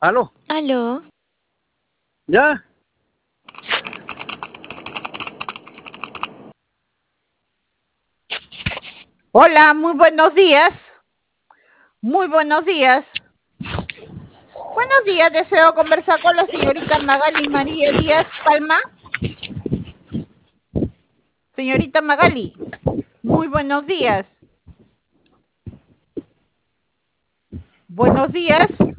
¿Aló? Aló, ¿Ya? Hola, muy buenos días. Muy buenos días. Buenos días, deseo conversar con la señorita Magali María Díaz Palma. Señorita Magali, muy buenos días. Buenos días.